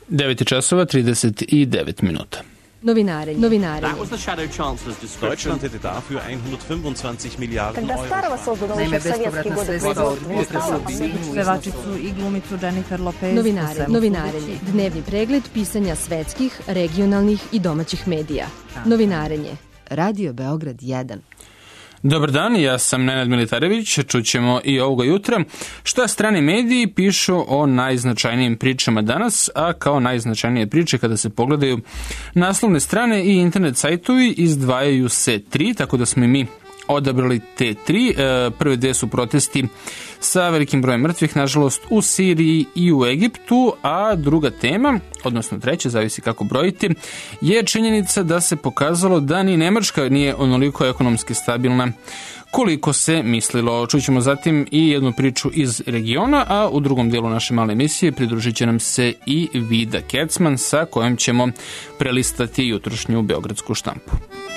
9 časova 39 minuta. Novinari. That was the shadow chancellor's description. Deutschland hätte dafür 125 Miliarden Когда старого создано Naime, еще в советские bespovratna годы sredstva od Pevačicu i glumicu Jennifer Lopez. Novinarenje. Dnevni pregled pisanja svetskih, regionalnih i domaćih medija. Novinarenje. Radio Beograd 1. Dobar dan, ja sam Nenad Militarević, čućemo i ovoga jutra šta strani mediji pišu o najznačajnijim pričama danas, a kao najznačajnije priče kada se pogledaju naslovne strane i internet sajtovi izdvajaju se tri, tako da smo i mi odabrali te tri. Prve dve su protesti sa velikim brojem mrtvih, nažalost, u Siriji i u Egiptu, a druga tema, odnosno treća, zavisi kako brojite, je činjenica da se pokazalo da ni Nemačka nije onoliko ekonomski stabilna koliko se mislilo. Čućemo zatim i jednu priču iz regiona, a u drugom dijelu naše male emisije pridružit će nam se i Vida Kecman, sa kojom ćemo prelistati jutrošnju beogradsku štampu.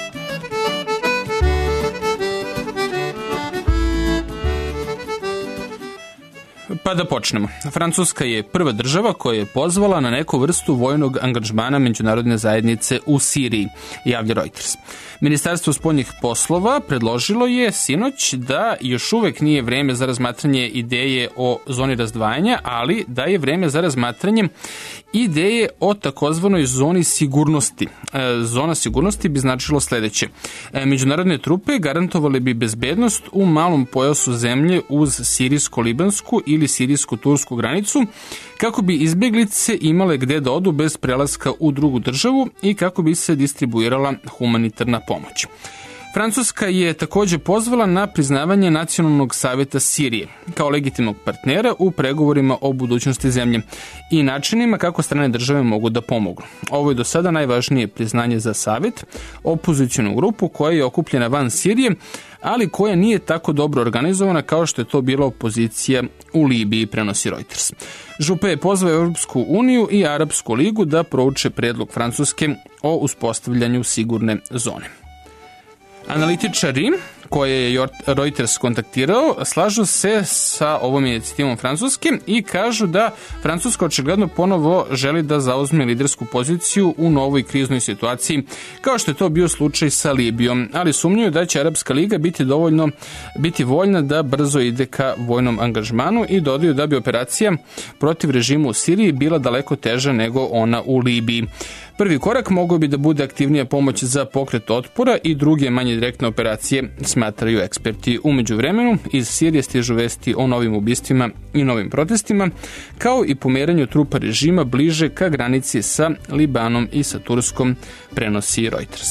Pa da počnemo. Francuska je prva država koja je pozvala na neku vrstu vojnog angažmana međunarodne zajednice u Siriji, javlja Reuters. Ministarstvo spoljnih poslova predložilo je sinoć da još uvek nije vreme za razmatranje ideje o zoni razdvajanja, ali da je vreme za razmatranje ideje o takozvanoj zoni sigurnosti. Zona sigurnosti bi značilo sledeće. Međunarodne trupe garantovale bi bezbednost u malom pojasu zemlje uz sirijsko-libansku ili sirijsko-tursku granicu, kako bi izbjeglice imale gde da odu bez prelaska u drugu državu i kako bi se distribuirala humanitarna pomoć. Francuska je takođe pozvala na priznavanje Nacionalnog saveta Sirije kao legitimnog partnera u pregovorima o budućnosti zemlje i načinima kako strane države mogu da pomognu. Ovo je do sada najvažnije priznanje za savet, opozicijonu grupu koja je okupljena van Sirije, ali koja nije tako dobro organizovana kao što je to bila opozicija u Libiji, prenosi Reuters. Juppé je pozvao Europsku uniju i Arapsku ligu da prouče predlog Francuske o uspostavljanju sigurne zone. Analitičari koje je Reuters kontaktirao slažu se sa ovom inicijativom Francuske i kažu da Francuska očigledno ponovo želi da zauzme lidersku poziciju u novoj kriznoj situaciji, kao što je to bio slučaj sa Libijom, ali sumnjaju da će Arapska liga biti voljna da brzo ide ka vojnom angažmanu i dodaju da bi operacija protiv režima u Siriji bila daleko teža nego ona u Libiji. Prvi korak mogao bi da bude aktivnija pomoć za pokret otpora i druge manje direktne operacije, smatraju eksperti. U međuvremenu iz Sirije stižu vesti o novim ubistvima i novim protestima, kao i pomeranju trupa režima bliže ka granici sa Libanom i sa Turskom, prenosi Reuters.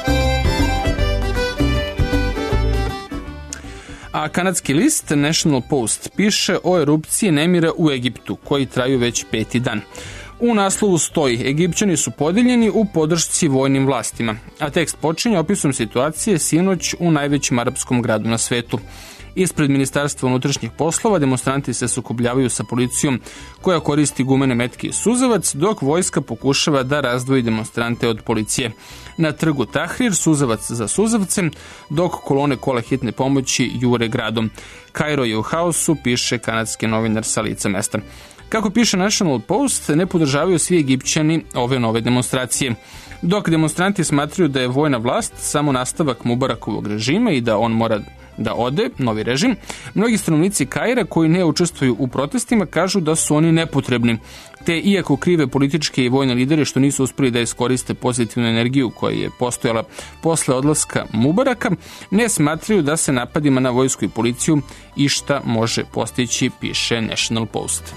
A kanadski list National Post piše o erupciji nemira u Egiptu, koji traju već 5. dan. U naslovu stoji: Egipćani su podijeljeni u podršci vojnim vlastima, a tekst počinje opisom situacije sinoć u najvećem arapskom gradu na svetu. Ispred Ministarstva unutrašnjih poslova demonstranti se sukobljavaju sa policijom koja koristi gumene metke i suzavac, dok vojska pokušava da razdvoji demonstrante od policije. Na trgu Tahrir suzavac za suzavcem, dok kolone kola hitne pomoći jure gradom. Kairo je u haosu, piše kanadski novinar sa lica mesta. Kako piše National Post, ne podržavaju svi Egipćani ove nove demonstracije. Dok demonstranti smatraju da je vojna vlast samo nastavak Mubarakovog režima i da on mora da ode, novi režim, mnogi stanovnici Kaira koji ne učestvuju u protestima kažu da su oni nepotrebni, te iako krive političke i vojne lidere što nisu uspeli da iskoriste pozitivnu energiju koja je postojala posle odlaska Mubaraka, ne smatraju da se napadima na vojsku i policiju išta može postići, piše National Post.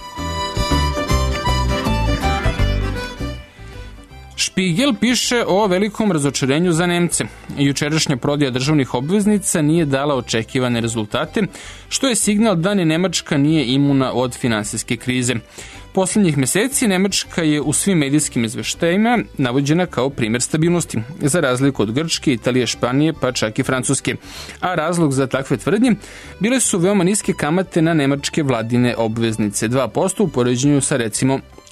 Spiegel piše o velikom razočarenju za Nemce. Jučerašnja prodaja državnih obveznica nije dala očekivane rezultate, što je signal da ni Nemačka nije imuna od finansijske krize. Poslednjih meseci Nemačka je u svim medijskim izveštajima navođena kao primjer stabilnosti, za razliku od Grčke, Italije, Španije, pa čak i Francuske. A razlog za takve tvrdnje bile su veoma niske kamate na nemačke vladine obveznice, 2% u poređenju sa recimo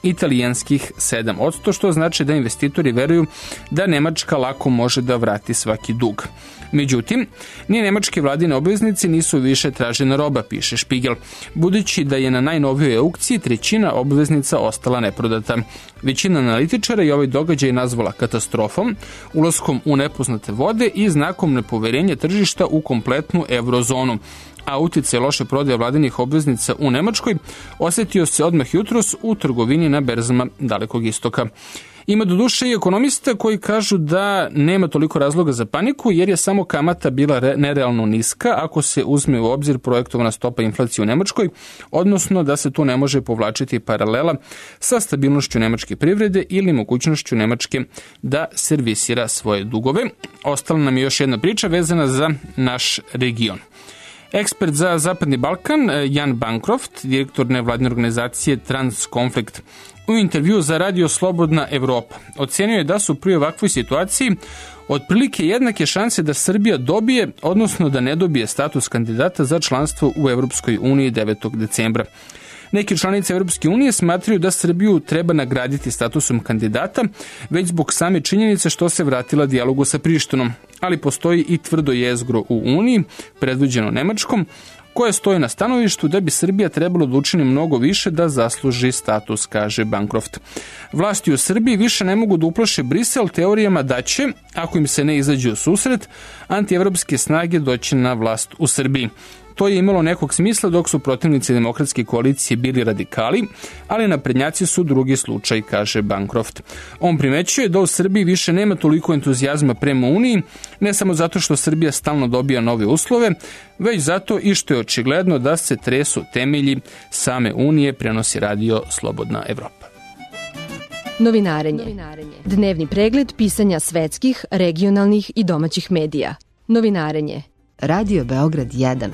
italijanskih 7%, što znači da investitori veruju da Nemačka lako može da vrati svaki dug. Međutim, ni nemačke vladine obveznice nisu više tražena roba, piše Spiegel, budući da je na najnovijoj aukciji 1/3 obveznica ostala neprodata. Većina analitičara je ovaj događaj nazvala katastrofom, ulaskom u nepoznate vode i znakom nepoverenja tržišta u kompletnu eurozonu. A uticaj loše prodaje vladinih obveznica u Nemačkoj osjetio se odmah jutros u trgovini na berzama Dalekog istoka. Ima doduše i ekonomista koji kažu da nema toliko razloga za paniku jer je samo kamata bila nerealno niska ako se uzme u obzir projektovana stopa inflacije u Nemačkoj, odnosno da se tu ne može povlačiti paralela sa stabilnošću nemačke privrede ili mogućnošću Nemačke da servisira svoje dugove. Ostala nam je još jedna priča vezana za naš region. Ekspert za Zapadni Balkan, Jan Bancroft, direktor nevladine organizacije Transkonflikt, u intervju za Radio Slobodna Evropa ocenio je da su pri ovakvoj situaciji otprilike jednake šanse da Srbija dobije, odnosno da ne dobije status kandidata za članstvo u Evropskoj uniji 9. decembra. Neki članice Evropske unije smatraju da Srbiju treba nagraditi statusom kandidata, već zbog same činjenice što se vratila dijalogu sa Prištinom, ali postoji i tvrdo jezgro u Uniji, predvođeno Nemačkom, koje stoji na stanovištu da bi Srbija trebalo da učini mnogo više da zasluži status, kaže Bancroft. Vlasti u Srbiji više ne mogu da uplaše Brisel teorijama da će, ako im se ne izađe u susret, antievropske snage doći na vlast u Srbiji. To je imalo nekog smisla dok su protivnici demokratske koalicije bili radikali, ali naprednjaci su drugi slučaj, kaže Bancroft. On primećuje da u Srbiji više nema toliko entuzijazma prema Uniji, ne samo zato što Srbija stalno dobija nove uslove, već zato i što je očigledno da se tresu temelji same Unije, prenosi Radio Slobodna Evropa. Novinarenje. Dnevni pregled pisanja svetskih, regionalnih i domaćih medija. Novinarenje. Radio Beograd 1.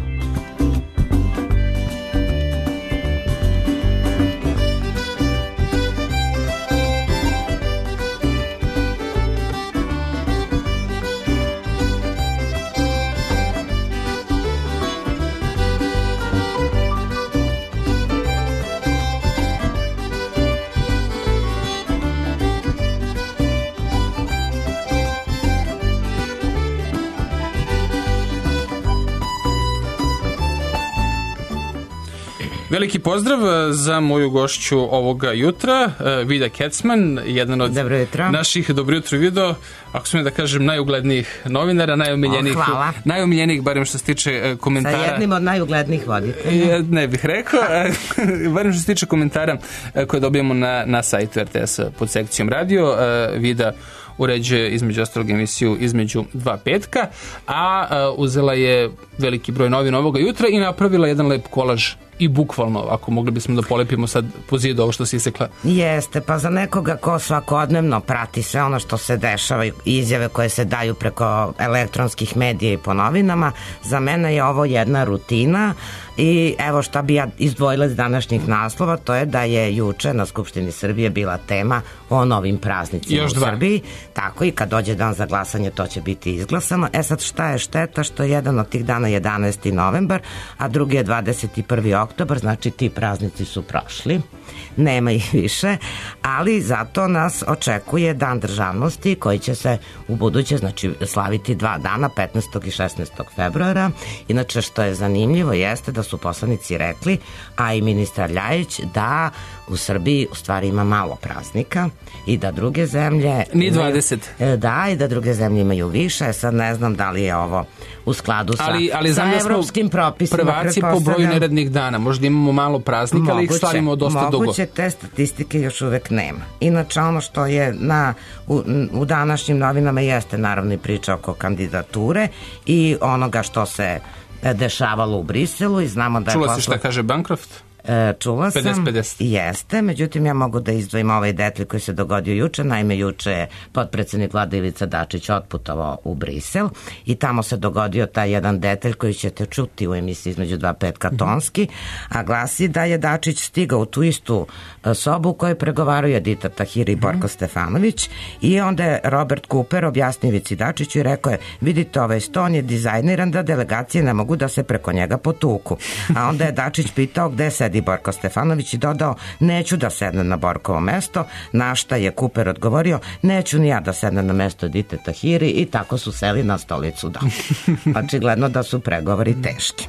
Veliki pozdrav za moju gošću ovoga jutra, Vida Kecman, jedan od naših, dobro jutro Vido, ako smijem da kažem, najuglednijih novinara, najomiljenijih, barem što se tiče komentara. Sa jednim od najuglednijih voditelja. Ne bih rekao, barem što se tiče komentara koje dobijemo na sajtu RTS pod sekcijom radio. Vida uređuje između ostalog emisiju Između dva petka, a uzela je veliki broj novina ovoga jutra i napravila jedan lep kolaž i bukvalno, ako mogli bismo da polepimo sad po zidu ovo što si isekla. Jeste, pa za nekoga ko svakodnevno prati sve ono što se dešava i izjave koje se daju preko elektronskih medija i po novinama, za mene je ovo jedna rutina i evo šta bi ja izdvojila iz današnjih naslova, to je da je juče na Skupštini Srbije bila tema o novim praznicima u Srbiji. Tako i kad dođe dan za glasanje to će biti izglasano. E sad šta je šteta što jedan od tih dana 11. novembar, a drugi je 21. oktobar, znači ti praznici su prošli, nema ih više, ali zato nas očekuje Dan državnosti koji će se u buduće, znači, slaviti 2 dana, 15. i 16. februara. Inače, što je zanimljivo jeste da su poslanici rekli, a i ministar Ljajić, da u Srbiji u stvari ima malo praznika i da druge zemlje... Ni 20. Da, i da druge zemlje imaju više. Sad ne znam da li je ovo u skladu sa evropskim propisima. Prvaci po broju neradnih dana. Možda imamo malo praznika, ali ih slavimo dosta dugo. Moguće, te statistike još uvek nema. Inače, ono što je u današnjim novinama jeste naravno i priča oko kandidature i onoga što se dešavalo u Briselu i znamo da je... Čula si šta kaže Bancroft? Čula sam, 50-50. Jeste, međutim ja mogu da izdvojim ovaj detalj koji se dogodio juče. Naime, juče je potpredsednik Vlade Ivica Dačić otputovao u Brisel i tamo se dogodio taj jedan detalj koji ćete čuti u emisiji Između dva petka tonski, a glasi da je Dačić stigao u tu istu sobu u kojoj pregovaraju Edita Tahiri i Borko Stefanović i onda je Robert Cooper objasnio Ivici Dačiću i rekao je, vidite, ovaj sto on je dizajniran da delegacije ne mogu da se preko njega potuku. A onda je Dačić pitao gde se sedi Borko Stefanović i dodao, neću da sednem na Borkovo mesto, na šta je Kuper odgovorio, neću ni ja da sednem na mesto Edite Tahiri i tako su seli na stolicu, da. Očigledno da su pregovori teški.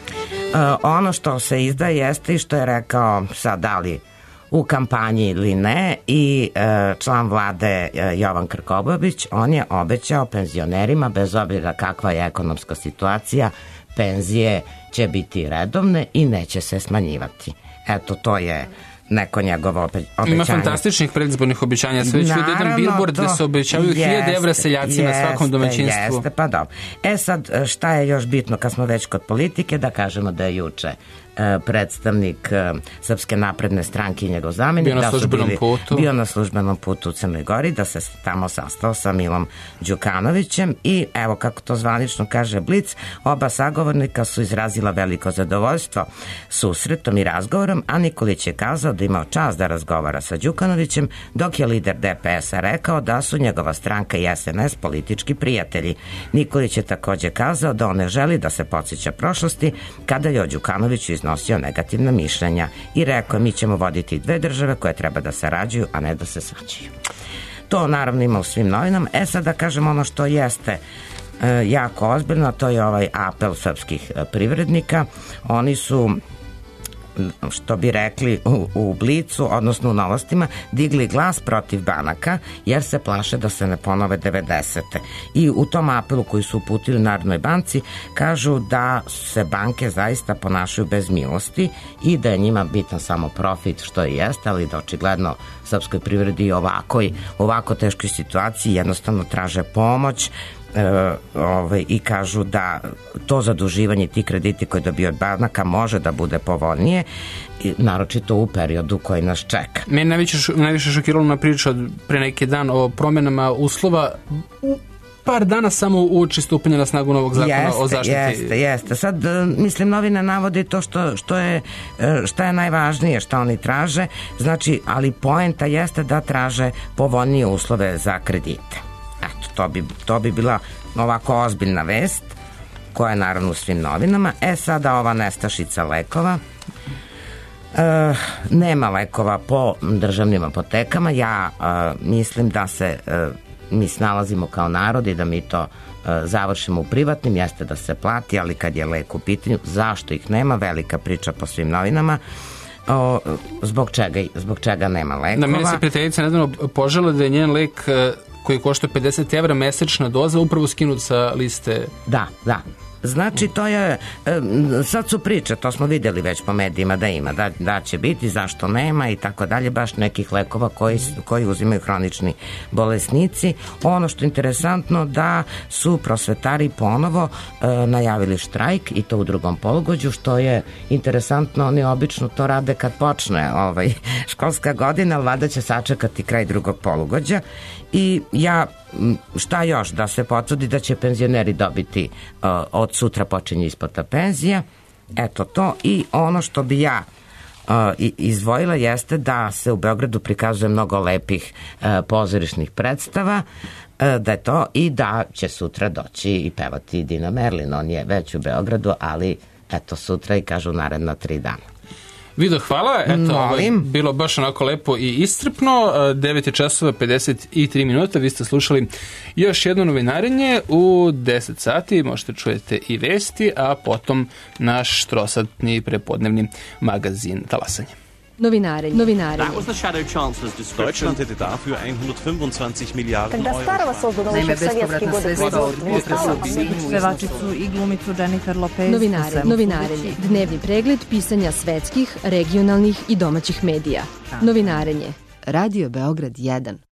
Ono što se izdaje jeste i što je rekao sad da li u kampanji ili ne i član vlade Jovan Krkobabić, on je obećao penzionerima, bez obzira kakva je ekonomska situacija, penzije će biti redovne i neće se smanjivati. Eto, to je neko njegovo obećanje. Ima fantastičnih predizbornih obećanja. Sve već vidio jedan billboard gde se obećavaju 1000 evra seljacima svakom domaćinstvu. Jeste, pa dobro. Sad, šta je još bitno kad smo već kod politike, da kažemo da je juče predstavnik Srpske napredne stranke i njegov zamenik bio na službenom putu u Crnoj Gori, da se tamo sastao sa Milom Đukanovićem i evo kako to zvanično kaže Blic, oba sagovornika su izrazila veliko zadovoljstvo susretom i razgovorom, a Nikolić je kazao da imao čast da razgovara sa Đukanovićem, dok je lider DPS-a rekao da su njegova stranka i SNS politički prijatelji. Nikolić je takođe kazao da on ne želi da se podsjeća prošlosti kada je o Đukanoviću iznosio negativna mišljenja i rekao mi ćemo voditi dve države koje treba da sarađuju, a ne da se svađaju. To naravno ima u svim novinama. Sad da kažem ono što jeste jako ozbiljno, to je ovaj apel srpskih privrednika. Oni su, što bi rekli u Blicu, odnosno u Novostima, digli glas protiv banaka jer se plaše da se ne ponove 90. I u tom apelu koji su uputili Narodnoj banci kažu da se banke zaista ponašaju bez milosti i da je njima bitan samo profit, što i jeste, ali da očigledno srpskoj privredi i ovako teškoj situaciji jednostavno traže pomoć i kažu da to zaduživanje, ti krediti koji dobiju od banaka može da bude povoljnije, naročito u periodu koji nas čeka. Meni najviše šokirala na priča pre neki dan o promenama uslova par dana samo uoči stupanja na snagu novog zakona o zaštiti. Jeste. Sad, mislim, novine navode to šta je najvažnije, šta oni traže, znači, ali poenta jeste da traže povoljnije uslove za kredite. Eto, to bi bila ovako ozbiljna vest, koja je naravno u svim novinama. Sada ova nestašica lekova. Nema lekova po državnim apotekama. Ja mislim da se mi snalazimo kao narod i da mi to završimo u privatnim, jeste da se plati, ali kad je lek u pitanju, zašto ih nema? Velika priča po svim novinama. Zbog čega nema lekova? Na meni se prijateljica nedavno požela da je njen lek koji košta 50 evra mesečna doza upravo skinut sa liste. Da. Znači, to je, sad su priče, to smo vidjeli već po medijima da ima, da će biti, zašto nema i tako dalje, baš nekih lekova koji uzimaju hronični bolesnici. Ono što je interesantno da su prosvetari ponovo najavili štrajk i to u drugom polugođu, što je interesantno, oni obično to rade kad počne školska godina, ali valjda će sačekati kraj drugog polugođa. I šta još, da se potvrdi da će penzioneri dobiti od sutra počinje isplata penzija, eto to. I ono što bi ja izdvojila jeste da se u Beogradu prikazuje mnogo lepih pozorišnih predstava, da je to i da će sutra doći i pevati Dina Merlin, on je već u Beogradu, ali eto sutra i kažu naredna 3 dana. Vido, hvala. Eto, bilo baš onako lepo i iscrpno. 9 časova 53 minuta. Vi ste slušali još jedno novinarenje. U 10 sati možete čujete i vesti, a potom naš trosatni prepodnevni magazin Talasanje. Novinarenje. That was the Shadow Chancellor's description. Deutschland hätte dafür 125 Milliarden Когда старого создано еще в советские годы. Pevačicu i glumicu Jennifer Lopez. Novinarenje. Dnevni pregled pisanja svetskih, regionalnih i domaćih medija. Novinarenje. Radio Beograd 1.